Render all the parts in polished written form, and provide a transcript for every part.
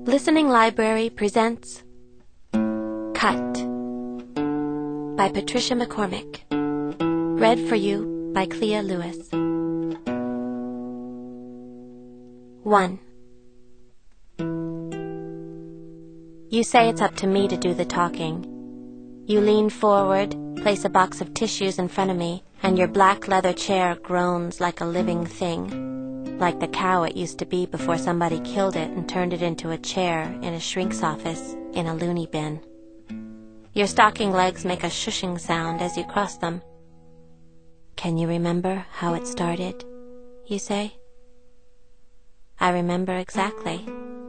Listening Library presents Cut by Patricia McCormick. Read for you by Clea Lewis. 1. You say it's up to me to do the talking. You lean forward, place a box of tissues in front of me, and your black leather chair groans like a living thing, like the cow it used to be before somebody killed it and turned it into a chair in a shrink's office in a loony bin. Your stocking legs make a shushing sound as you cross them. Can you remember how it started, you say? I remember exactly.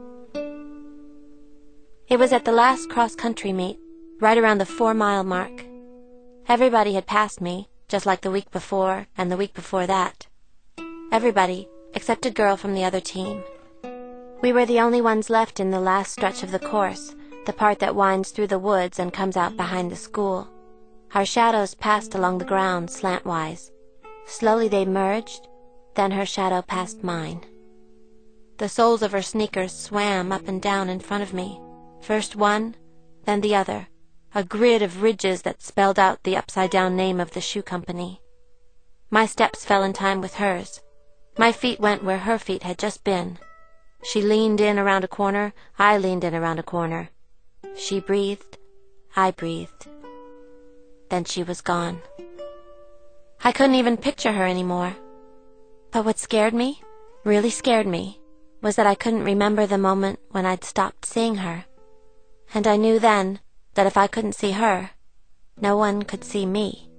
It was at the last cross-country meet, right around the 4-mile mark. Everybody had passed me, just like the week before and the week before that. Everybody, except a girl from the other team. We were the only ones left in the last stretch of the course, the part that winds through the woods and comes out behind the school. Our shadows passed along the ground slantwise. Slowly they merged, then her shadow passed mine. The soles of her sneakers swam up and down in front of me, first one, then the other, a grid of ridges that spelled out the upside-down name of the shoe company. My steps fell in time with hers. My feet went where her feet had just been. She leaned in around a corner, I leaned in around a corner. She breathed, I breathed. Then she was gone. I couldn't even picture her anymore. But what scared me, really scared me, was that I couldn't remember the moment when I'd stopped seeing her. And I knew then that if I couldn't see her, no one could see me.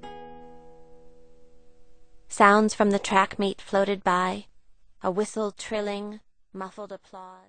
Sounds from the track meet floated by, a whistle trilling, muffled applause.